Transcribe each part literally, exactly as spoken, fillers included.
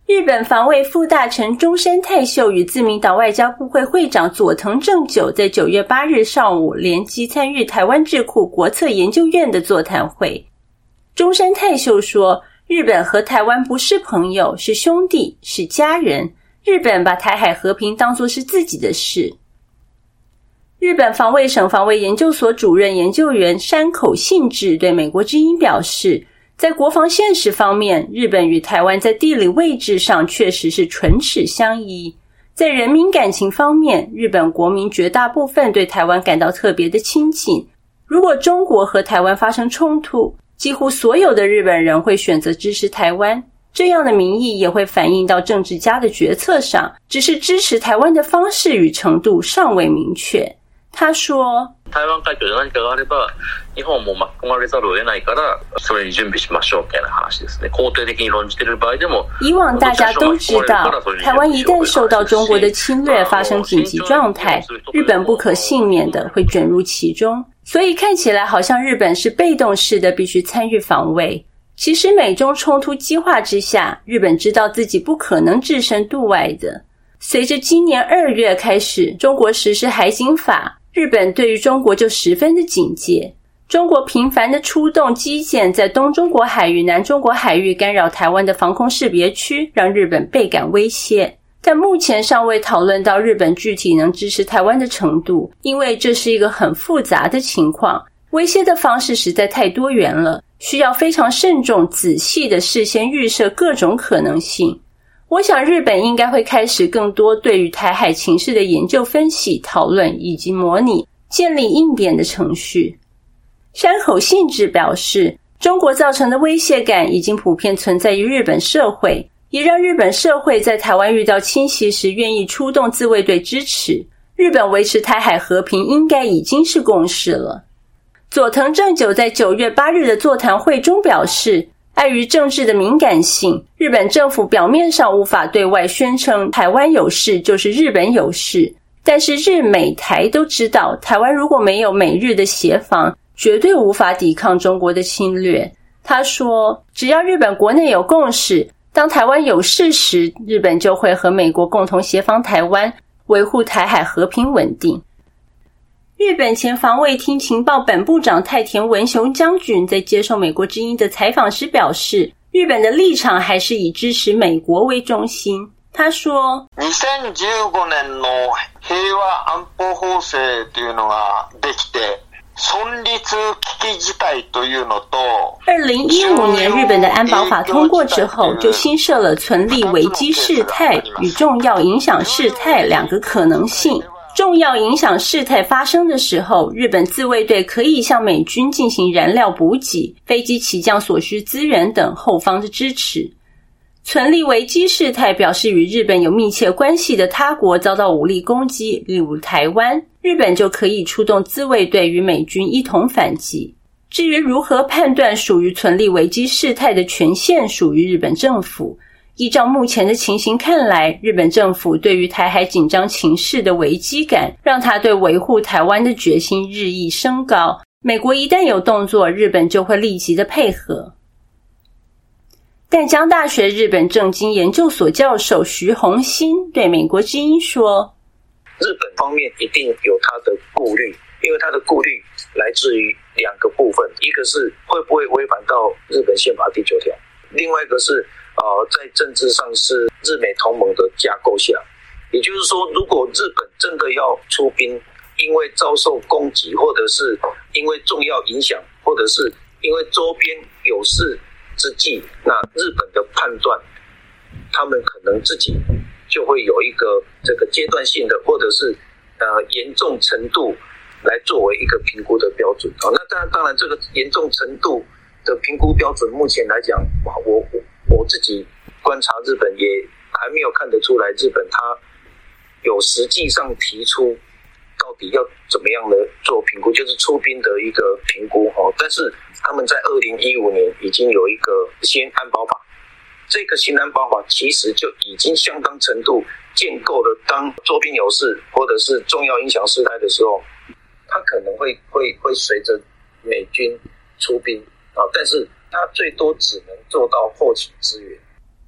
日本防卫副大臣中山泰秀与自民党外交部会会长佐藤正久在九月八日上午联机参与台湾智库国策研究院的座谈会。中山泰秀说，日本和台湾不是朋友，是兄弟，是家人。日本把台海和平当作是自己的事。日本防卫省防卫研究所主任研究员山口信治对美国之音表示，在国防现实方面，日本与台湾在地理位置上确实是唇齿相依。在人民感情方面，日本国民绝大部分对台湾感到特别的亲近。如果中国和台湾发生冲突，几乎所有的日本人会选择支持台湾。这样的民意也会反映到政治家的决策上，只是支持台湾的方式与程度尚未明确。他说， 台湾海峡で何かがあれば日本も巻き込まれざるを得ないからそれに準備しましょうみたいな話ですね。肯定的に論じている場合でも、 以往大家都知道，台湾一旦受到中国的侵略，发生紧急状态，日本不可幸免的会卷入其中。所以看起来好像日本是被动式的必须参与防卫。其实美中冲突激化之下，日本知道自己不可能置身度外的。随着今年二月开始中国实施海警法，日本对于中国就十分的警戒。中国频繁的出动基建在东中国海域、南中国海域干扰台湾的防空识别区，让日本倍感威胁。但目前尚未讨论到日本具体能支持台湾的程度，因为这是一个很复杂的情况，威胁的方式实在太多元了，需要非常慎重仔细的事先预设各种可能性。我想日本应该会开始更多对于台海情势的研究分析、讨论以及模拟，建立应变的程序。山口信治表示，中国造成的威胁感已经普遍存在于日本社会，也让日本社会在台湾遇到侵袭时愿意出动自卫队支持。日本维持台海和平应该已经是共识了。佐藤正久在九月八日的座谈会中表示，碍于政治的敏感性，日本政府表面上无法对外宣称台湾有事就是日本有事，但是日美台都知道，台湾如果没有美日的协防，绝对无法抵抗中国的侵略。他说，只要日本国内有共识，当台湾有事时，日本就会和美国共同协防台湾，维护台海和平稳定。日本前防卫厅情报本部长太田文雄将军在接受美国之音的采访时表示，日本的立场还是以支持美国为中心。他说， にせんじゅうごねんの平和安保法制というのができて、存立危機事態というのと、 二零一五年日本的安保法通过之后，就新设了存立危机事态与重要影响事态两个可能性。重要影响事态发生的时候，日本自卫队可以向美军进行燃料补给、飞机起降所需资源等后方的支持。存立危机事态表示与日本有密切关系的他国遭到武力攻击，例如台湾，日本就可以出动自卫队与美军一同反击。至于如何判断属于存立危机事态的权限属于日本政府，依照目前的情形看来，日本政府对于台海紧张情势的危机感，让他对维护台湾的决心日益升高。美国一旦有动作，日本就会立即的配合。淡江大学日本政经研究所教授徐宏新对美国之音说， 日本方面一定有他的顾虑，因为他的顾虑来自于两个部分，一个是会不会违反到日本宪法第九条，另外一个是呃，在政治上是日美同盟的架构下，也就是说，如果日本真的要出兵，因为遭受攻击，或者是因为重要影响，或者是因为周边有事之际，那日本的判断，他们可能自己就会有一个这个阶段性的，或者是呃严重程度来作为一个评估的标准。好，那当然，当然这个严重程度的评估标准，目前来讲，我我。我自己观察日本也还没有看得出来，日本它有实际上提出到底要怎么样的做评估，就是出兵的一个评估。但是他们在二零一五年已经有一个新安保法，这个新安保法其实就已经相当程度建构了，当周边有事或者是重要影响事态的时候，它可能会会会随着美军出兵啊，但是它最多只能做到后勤支援。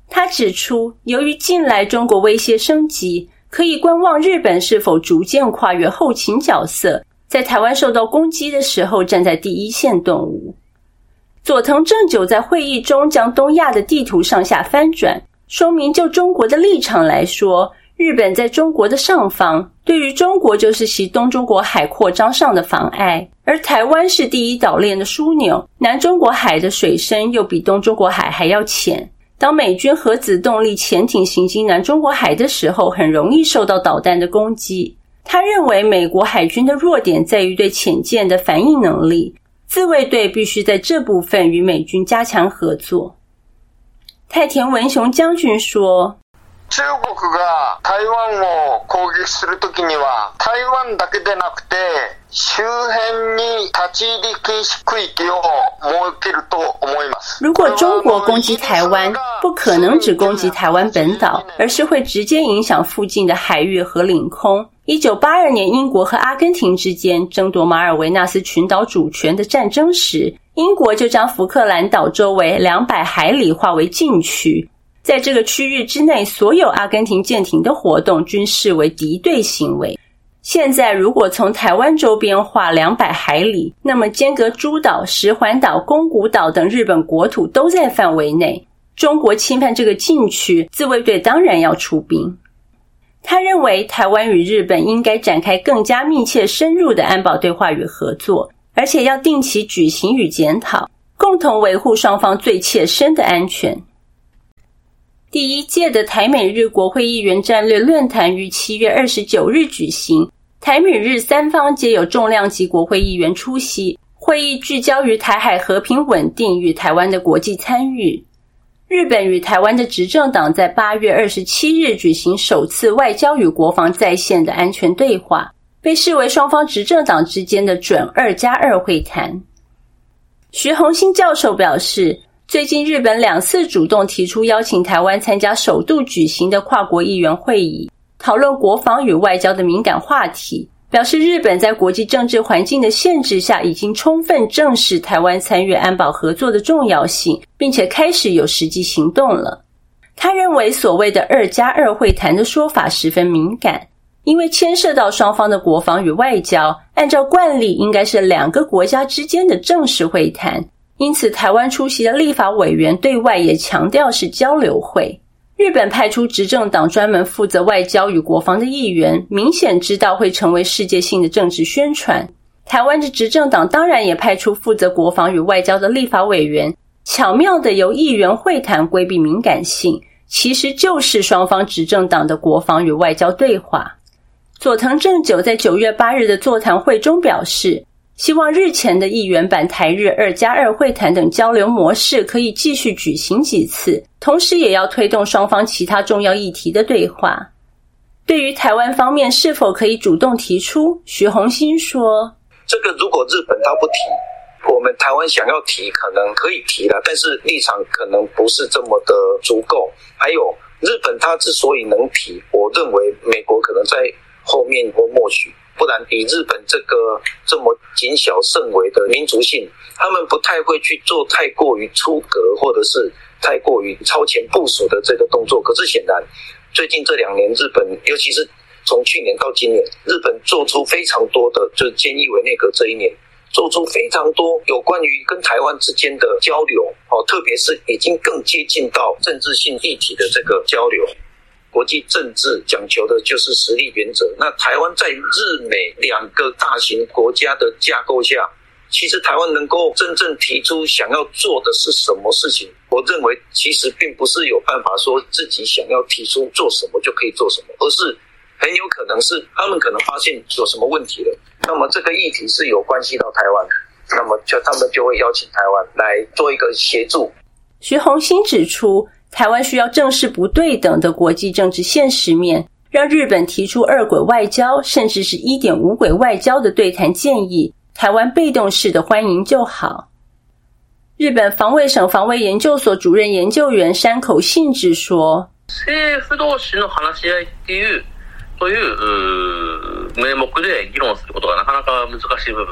他指出，由于近来中国威胁升级，可以观望日本是否逐渐跨越后勤角色，在台湾受到攻击的时候站在第一线动武。佐藤正久在会议中将东亚的地图上下翻转，说明就中国的立场来说，日本在中国的上方，对于中国就是其东中国海扩张上的妨碍，而台湾是第一岛链的枢纽，南中国海的水深又比东中国海还要浅。当美军核子动力潜艇行经南中国海的时候，很容易受到导弹的攻击。他认为美国海军的弱点在于对潜舰的反应能力，自卫队必须在这部分与美军加強合作。太田文雄将軍說， 中国が台湾を攻撃するときには、台湾だけでなくて、周辺に立ち入り禁止区域を設けると思います。 如果中国攻击台湾，不可能只攻击台湾本岛，而是会直接影响附近的海域和领空。一九八二年英国和阿根廷之间争夺马尔维纳斯群岛主权的战争时，英国就将福克兰岛周围两百海里划为禁区，在这个区域之内，所有阿根廷舰艇的活动均视为敌对行为。现在如果从台湾周边划两百海里，那么间隔诸岛、石环岛、宫古岛等日本国土都在范围内。中国侵犯这个禁区，自卫队当然要出兵。他认为台湾与日本应该展开更加密切深入的安保对话与合作，而且要定期举行与检讨，共同维护双方最切身的安全。第一届的台美日国会议员战略论坛于七月二十九日举行，台美日三方皆有重量级国会议员出席，会议聚焦于台海和平稳定与台湾的国际参与。日本与台湾的执政党在八月二十七日举行首次外交与国防在线的安全对话，被视为双方执政党之间的准二加二会谈。徐宏兴教授表示，最近日本两次主动提出邀请台湾参加首度举行的跨国议员会议，讨论国防与外交的敏感话题，表示日本在国际政治环境的限制下，已经充分正视台湾参与安保合作的重要性，并且开始有实际行动了。他认为所谓的二加二会谈的说法十分敏感，因为牵涉到双方的国防与外交，按照惯例应该是两个国家之间的正式会谈，因此台湾出席的立法委员对外也强调是交流会。日本派出执政党专门负责外交与国防的议员，明显知道会成为世界性的政治宣传。台湾的执政党当然也派出负责国防与外交的立法委员，巧妙地由议员会谈规避敏感性，其实就是双方执政党的国防与外交对话。佐藤正久在九月八日的座谈会中表示，希望日前的议员版台日二加二会谈等交流模式可以继续举行几次，同时也要推动双方其他重要议题的对话。对于台湾方面是否可以主动提出，徐宏兴说， 这个如果日本他不提，我们台湾想要提可能可以提了，但是立场可能不是这么的足够。还有日本他之所以能提，我认为美国可能在后面或默许，不然以日本这个这么谨小慎微的民族性，他们不太会去做太过于出格或者是太过于超前部署的这个动作。可是显然最近这两年日本，尤其是从去年到今年，日本做出非常多的，就是菅义伟内阁这一年做出非常多有关于跟台湾之间的交流，特别是已经更接近到政治性议题的这个交流。国际政治讲求的就是实力原则，那台湾在日美两个大型国家的架构下，其实台湾能够真正提出想要做的是什么事情，我认为其实并不是有办法说自己想要提出做什么就可以做什么，而是很有可能是他们可能发现有什么问题了，那么这个议题是有关系到台湾，那么就他们就会邀请台湾来做一个协助。 徐宏兴指出，台湾需要正视不对等的国际政治现实面，让日本提出二轨外交甚至是 一点五 轨外交的对谈建议，台湾被动式的欢迎就好。日本防卫省防卫研究所主任研究员山口信治说， 政府同士の話し合いっていうという名目で議論することがなかなか難しい部分があるので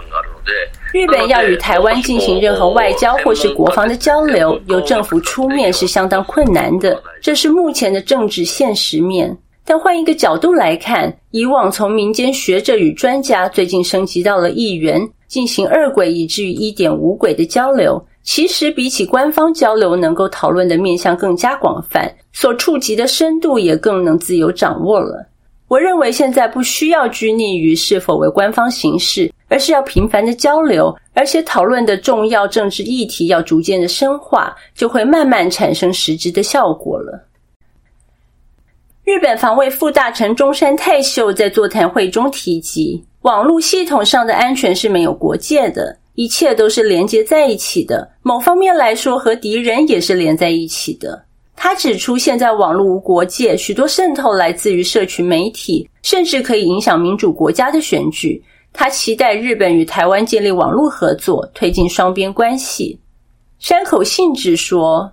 日本要与台湾进行任何外交或是国防的交流，由政府出面是相当困难的，这是目前的政治现实面。但换一个角度来看，以往从民间学者与专家最近升级到了议员，进行二轨以至于 一点五 轨的交流，其实比起官方交流能够讨论的面向更加广泛，所触及的深度也更能自由掌握了。我认为现在不需要拘泥于是否为官方形式，而是要频繁的交流，而且讨论的重要政治议题要逐渐的深化，就会慢慢产生实质的效果了。日本防卫副大臣中山泰秀在座谈会中提及，网络系统上的安全是没有国界的，一切都是连接在一起的，某方面来说和敌人也是连在一起的。他指出，现在网络无国界，许多渗透来自于社群媒体，甚至可以影响民主国家的選舉。他期待日本与台湾建立網絡合作，推進雙邊關係。山口信直說，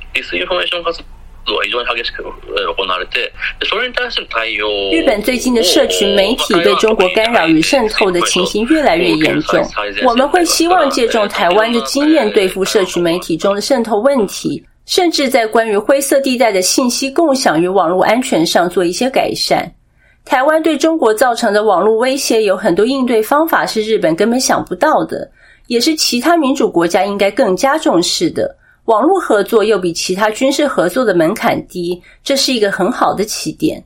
日本最近的社群媒体被中国干扰与渗透的情形越来越严重，我们会希望借重台湾的经验对付社群媒体中的渗透问题，甚至在关于灰色地带的信息共享与网络安全上做一些改善。台湾对中国造成的网络威胁有很多应对方法是日本根本想不到的，也是其他民主国家应该更加重视的。网络合作又比其他军事合作的门槛低，这是一个很好的起点。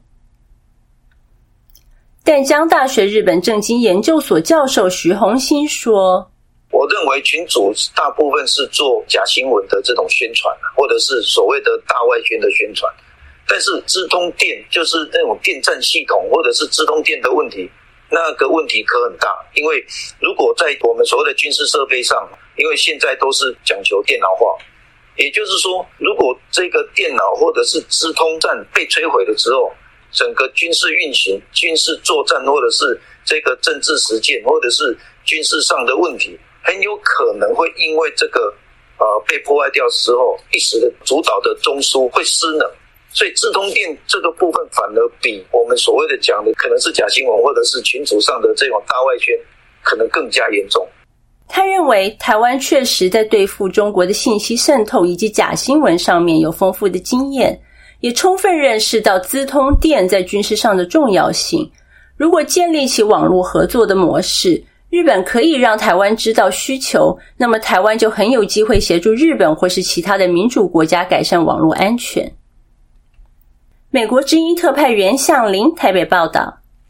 淡江大学日本政经研究所教授徐宏新说， 我认为群组大部分是做假新闻的这种宣传，或者是所谓的大外宣的宣传，但是资通电就是那种电站系统或者是资通电的问题，那个问题可很大。因为如果在我们所谓的军事设备上，因为现在都是讲求电脑化，也就是说，如果这个电脑或者是资通站被摧毁了之后，整个军事运行、军事作战或者是这个政治实践或者是军事上的问题，很有可能会因为这个呃被破坏掉之后，一时的主导的中枢会失能。所以资通电这个部分反而比我们所谓的讲的可能是假新闻或者是群组上的这种大外宣可能更加严重。 他认为台湾确实在对付中国的信息渗透以及假新闻上面有丰富的经验，也充分认识到资通电在军事上的重要性。如果建立起网络合作的模式，日本可以让台湾知道需求，那么台湾就很有机会协助日本或是其他的民主国家改善网络安全。美国之音特派员向林台北报道。